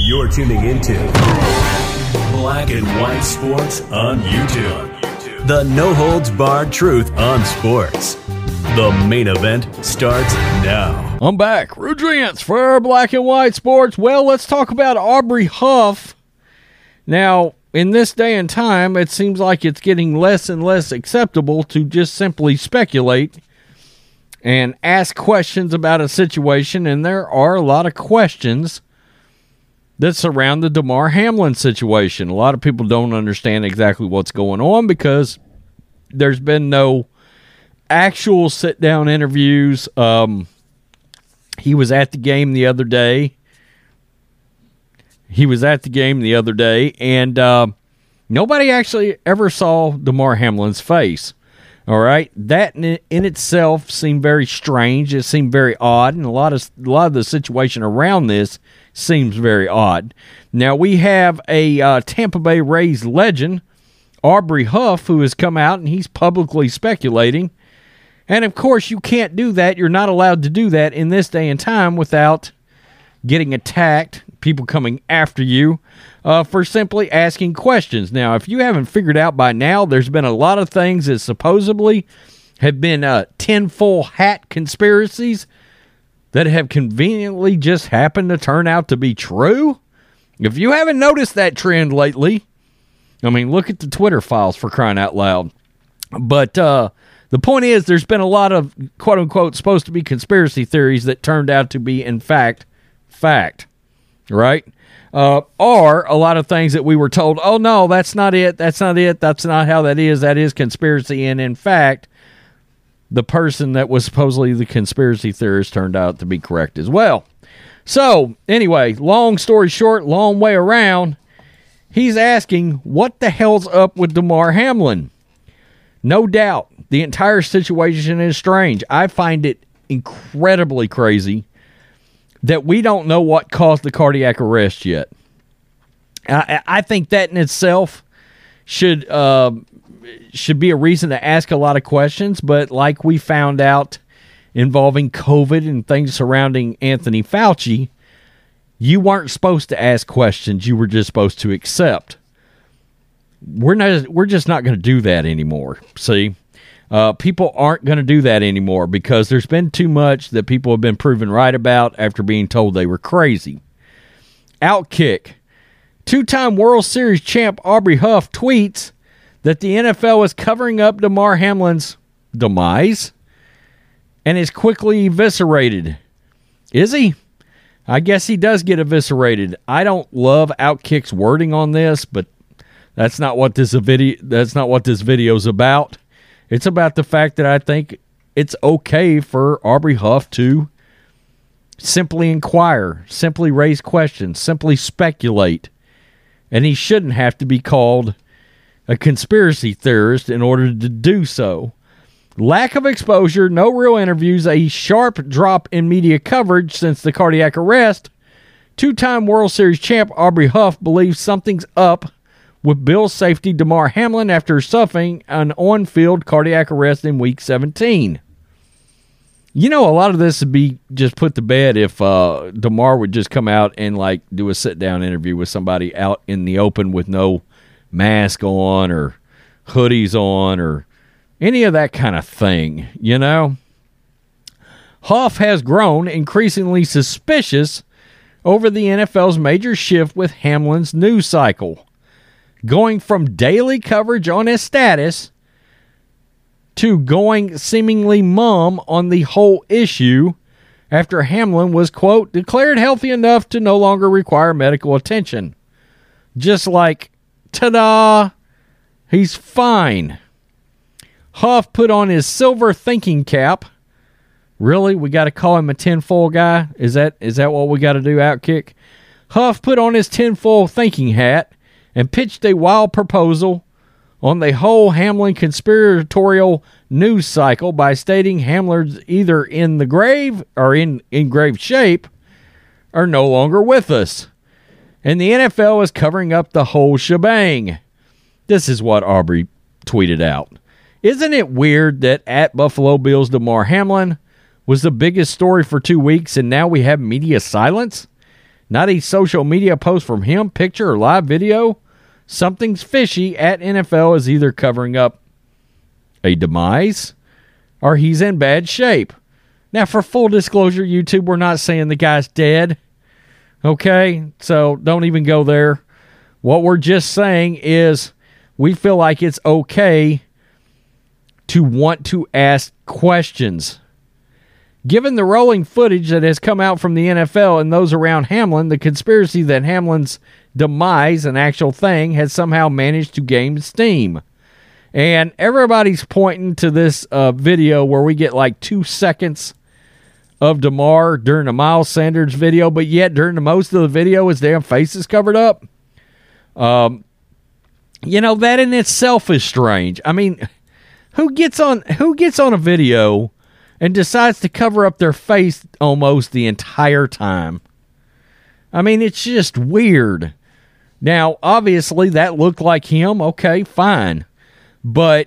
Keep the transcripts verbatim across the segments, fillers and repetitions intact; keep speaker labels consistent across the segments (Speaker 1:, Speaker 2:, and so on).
Speaker 1: You're tuning into Black and White Sports on YouTube. The no-holds-barred truth on sports. The main event starts now.
Speaker 2: I'm back. Rudrance for Black and White Sports. Well, let's talk about Aubrey Huff. Now, in this day and time, it seems like it's getting less and less acceptable to just simply speculate and ask questions about a situation, and there are a lot of questions that surround the Damar Hamlin situation. A lot of people don't understand exactly what's going on because there's been no actual sit-down interviews. Um, he was at the game the other day. He was at the game the other day, and uh, nobody actually ever saw Damar Hamlin's face. All right, that in, in itself seemed very strange. It seemed very odd, and a lot of a lot of the situation around this seems very odd. Now we have a uh, Tampa Bay Rays legend, Aubrey Huff, who has come out and he's publicly speculating. And of course, you can't do that. You're not allowed to do that in this day and time without getting attacked, people coming after you uh, for simply asking questions. Now, if you haven't figured out by now, there's been a lot of things that supposedly have been uh, tinfoil hat conspiracies that have conveniently just happened to turn out to be true. If you haven't noticed that trend lately, I mean, look at the Twitter files for crying out loud. But uh, the point is, there's been a lot of quote-unquote supposed to be conspiracy theories that turned out to be, in fact, fact. Right? Uh, or a lot of things that we were told, oh, no, that's not it, that's not it, that's not how that is, that is conspiracy. And in fact, the person that was supposedly the conspiracy theorist turned out to be correct as well. So, anyway, long story short, long way around, he's asking, what the hell's up with Damar Hamlin? No doubt, the entire situation is strange. I find it incredibly crazy that we don't know what caused the cardiac arrest yet. I, I think that in itself should... Uh, should be a reason to ask a lot of questions, but like we found out involving COVID and things surrounding Anthony Fauci, you weren't supposed to ask questions. You were just supposed to accept. We're not. We're just not going to do that anymore. See, uh, people aren't going to do that anymore because there's been too much that people have been proven right about after being told they were crazy. Outkick. Two-time World Series champ Aubrey Huff tweets that the N F L is covering up Damar Hamlin's demise and is quickly eviscerated. Is he? I guess he does get eviscerated. I don't love Outkick's wording on this, but that's not what this video that's not what this video's about. It's about the fact that I think it's okay for Aubrey Huff to simply inquire, simply raise questions, simply speculate. And he shouldn't have to be called a conspiracy theorist in order to do so. Lack of exposure, no real interviews, a sharp drop in media coverage since the cardiac arrest. Two-time World Series champ Aubrey Huff believes something's up with Bills safety Damar Hamlin after suffering an on-field cardiac arrest in Week seventeen. You know, a lot of this would be just put to bed if uh, Damar would just come out and like do a sit-down interview with somebody out in the open with no mask on or hoodies on or any of that kind of thing, you know? Huff has grown increasingly suspicious over the N F L's major shift with Hamlin's news cycle, going from daily coverage on his status to going seemingly mum on the whole issue after Hamlin was, quote, declared healthy enough to no longer require medical attention. Just like, ta-da, he's fine. Huff put on his silver thinking cap. Really? We got to call him a tinfoil guy? Is that is that what we got to do, Outkick? Huff put on his tinfoil thinking hat and pitched a wild proposal on the whole Hamlin conspiratorial news cycle by stating Hamlin's either in the grave or in, in grave shape or no longer with us. And the N F L is covering up the whole shebang. This is what Aubrey tweeted out. Isn't it weird that at Buffalo Bills Damar Hamlin was the biggest story for two weeks and now we have media silence? Not a social media post from him, picture, or live video. Something's fishy at N F L is either covering up a demise or he's in bad shape. Now, for full disclosure, YouTube, we're not saying the guy's dead. Okay? So don't even go there. What we're just saying is we feel like it's okay to want to ask questions. Given the rolling footage that has come out from the N F L and those around Hamlin, the conspiracy that Hamlin's demise, an actual thing, has somehow managed to gain steam. And everybody's pointing to this uh, video where we get like two seconds of DeMar during the Miles Sanders video, but yet during the most of the video his damn face is covered up. Um, you know, that in itself is strange. I mean, who gets on who gets on a video and decides to cover up their face almost the entire time? I mean, it's just weird. Now, obviously, that looked like him. Okay, fine. But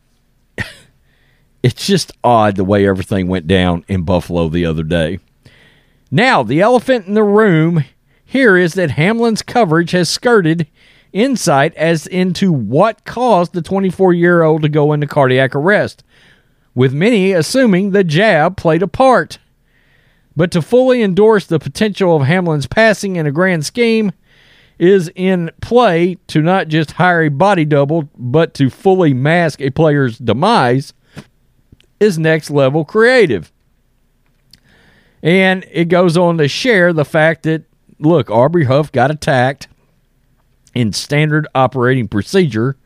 Speaker 2: it's just odd the way everything went down in Buffalo the other day. Now, the elephant in the room here is that Hamlin's coverage has skirted insight as into what caused the twenty-four-year-old to go into cardiac arrest, with many assuming the jab played a part. But to fully endorse the potential of Hamlin's passing in a grand scheme is in play to not just hire a body double, but to fully mask a player's demise is next level creative. And it goes on to share the fact that, look, Aubrey Huff got attacked in standard operating procedure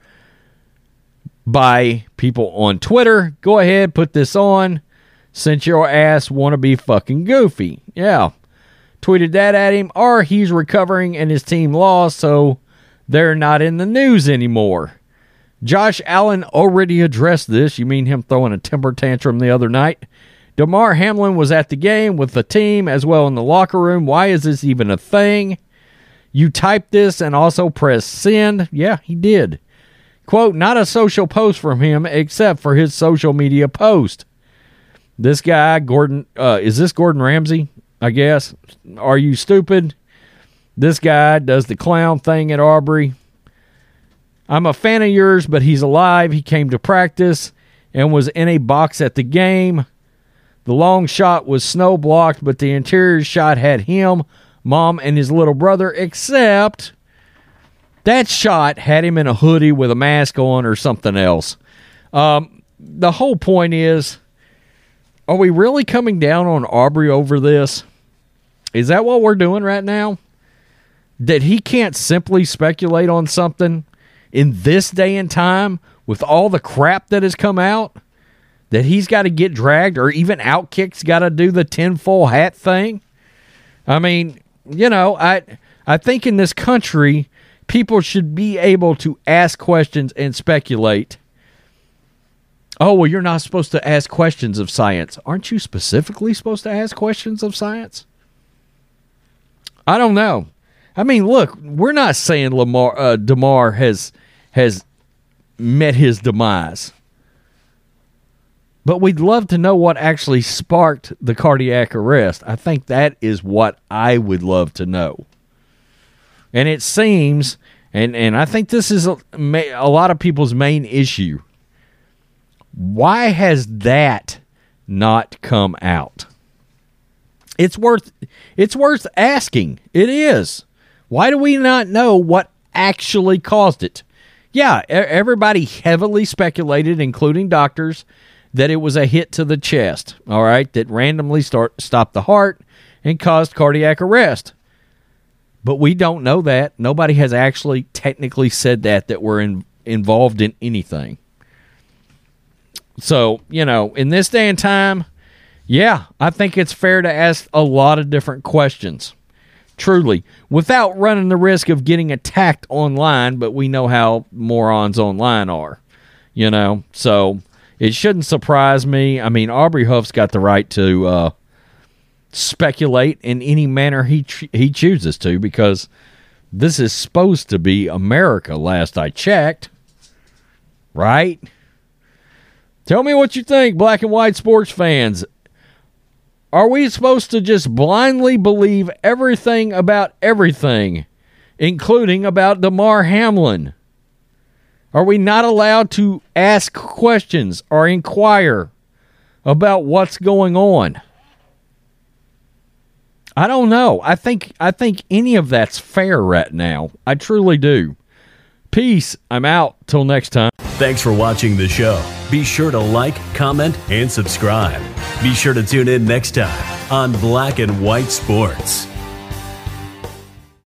Speaker 2: by people on Twitter. Go ahead, put this on, since your ass want to be fucking goofy. Yeah. Tweeted that at him, or he's recovering and his team lost, so they're not in the news anymore. Josh Allen already addressed this. You mean him throwing a temper tantrum the other night? Damar Hamlin was at the game with the team as well in the locker room. Why is this even a thing? You typed this and also pressed send. Yeah, he did. Quote, not a social post from him except for his social media post. This guy, Gordon, uh, is this Gordon Ramsay? I guess. Are you stupid? This guy does the clown thing at Aubrey. I'm a fan of yours, but he's alive. He came to practice and was in a box at the game. The long shot was snow blocked, but the interior shot had him, mom, and his little brother, except that shot had him in a hoodie with a mask on or something else. Um, the whole point is, are we really coming down on Aubrey over this? Is that what we're doing right now? That he can't simply speculate on something in this day and time with all the crap that has come out? That he's got to get dragged, or even Outkick's got to do the tinfoil hat thing? I mean, you know, I I think in this country, people should be able to ask questions and speculate. Oh, well, you're not supposed to ask questions of science. Aren't you specifically supposed to ask questions of science? I don't know. I mean, look, we're not saying Lamar uh, DeMar has has met his demise. But we'd love to know what actually sparked the cardiac arrest. I think that is what I would love to know. And it seems, and, and I think this is a, a lot of people's main issue. Why has that not come out? It's worth it's worth asking. It is. Why do we not know what actually caused it? Yeah, everybody heavily speculated, including doctors, that it was a hit to the chest, all right, that randomly start, stopped the heart and caused cardiac arrest. But we don't know that. Nobody has actually technically said that, that we're in, involved in anything. So, you know, in this day and time, yeah, I think it's fair to ask a lot of different questions, truly, without running the risk of getting attacked online, but we know how morons online are, you know, so it shouldn't surprise me. I mean, Aubrey Huff's got the right to uh, speculate in any manner he ch- he chooses to, because this is supposed to be America, last I checked. Right? Tell me what you think, black and white sports fans. Are we supposed to just blindly believe everything about everything, including about Damar Hamlin? Are we not allowed to ask questions or inquire about what's going on? I don't know. I think I think any of that's fair right now. I truly do. Peace. I'm out. Till next time.
Speaker 1: Thanks for watching the show. Be sure to like, comment, and subscribe. Be sure to tune in next time on Black and White Sports.